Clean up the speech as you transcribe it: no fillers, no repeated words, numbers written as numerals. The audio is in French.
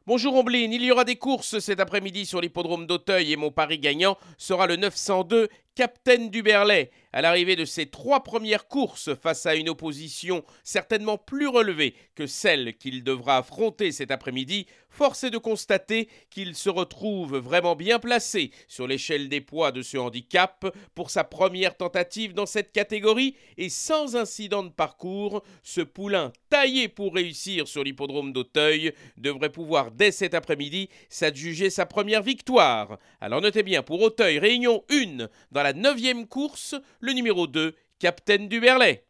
Bonjour Omblin, il y aura des courses cet après-midi sur l'hippodrome d'Auteuil et mon pari gagnant sera le 902 Captain du Berlay. À l'arrivée de ses 3 premières courses face à une opposition certainement plus relevée que celle qu'il devra affronter cet après-midi, force est de constater qu'il se retrouve vraiment bien placé sur l'échelle des poids de ce handicap pour sa première tentative dans cette catégorie et sans incident de parcours, ce poulain taillé pour réussir sur l'hippodrome d'Auteuil devrait pouvoir dès cet après-midi s'adjuger sa première victoire. Alors notez bien, pour Auteuil, réunion 1 dans la 9e course, le numéro 2, Captain du Berlay.